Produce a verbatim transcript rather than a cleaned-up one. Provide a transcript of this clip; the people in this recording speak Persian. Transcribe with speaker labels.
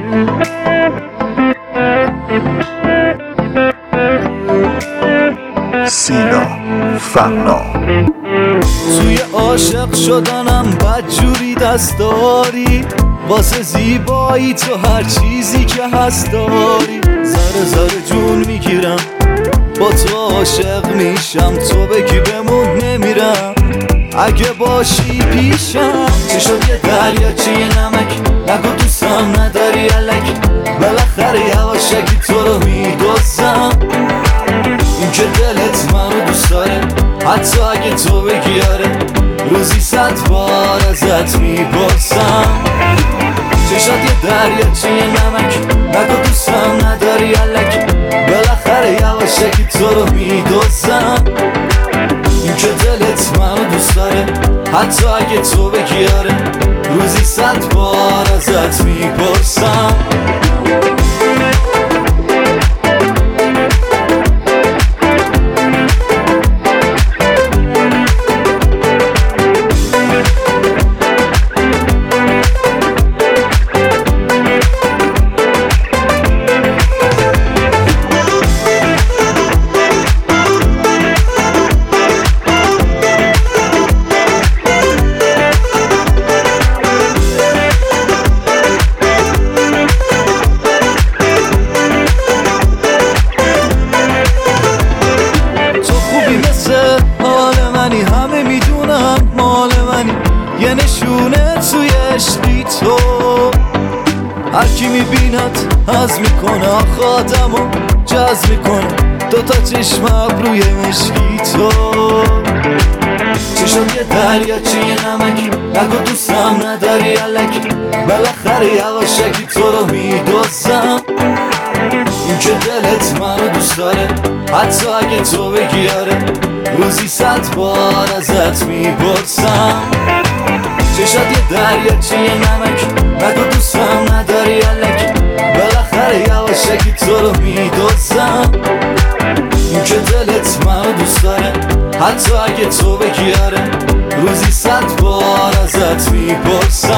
Speaker 1: سینا فنا
Speaker 2: توی عاشق شدنم بدجوری دست داری، واسه زیبایی تو هر چیزی که هست داری. ذره ذره جون میگیرم، با تو عاشق میشم، تو بگی بمون نمیرم اگه باشی پیشم. چی شد یه دریاچه نمک، نگو دوستم نداری الک، بالاخره یواشکی تو رو میدوزم. این که دلت منو دوست داره، حتی اگه تو بگی آره، روزی صد بار ازت میپرسم. چشات یه دریاچه نمک، نگو دوستم نداری الک، بالاخره یواشکی تو رو میدوزم. این که دلت منو دوست داره، حتی اگه تو بگی آره، روزی صد بار ازت میپرسم. همه میدونن مال منی، یه نشونه توی عشقی تو. هر کی میبینت حز میکنه، آخه آدمو جذب میکنه، دوتا چشم ابروی مشکی تو. چشم یه دریاچه نمک، نگو دوستم نداری الک، بالاخره یواشکی تو رو میدوزم. این که دلت منو دوست داره، حتی اگه تو بگی آره، روزی صد بار ازت میپرسم. چشات یه دریاچه نمک، نگو دوستم نداری الک، بالاخره یواشکی تو رو میدوزم. این که دلت منو دوست داره، حتی اگه تو بگی آره، روزی صد بار ازت میپرسم.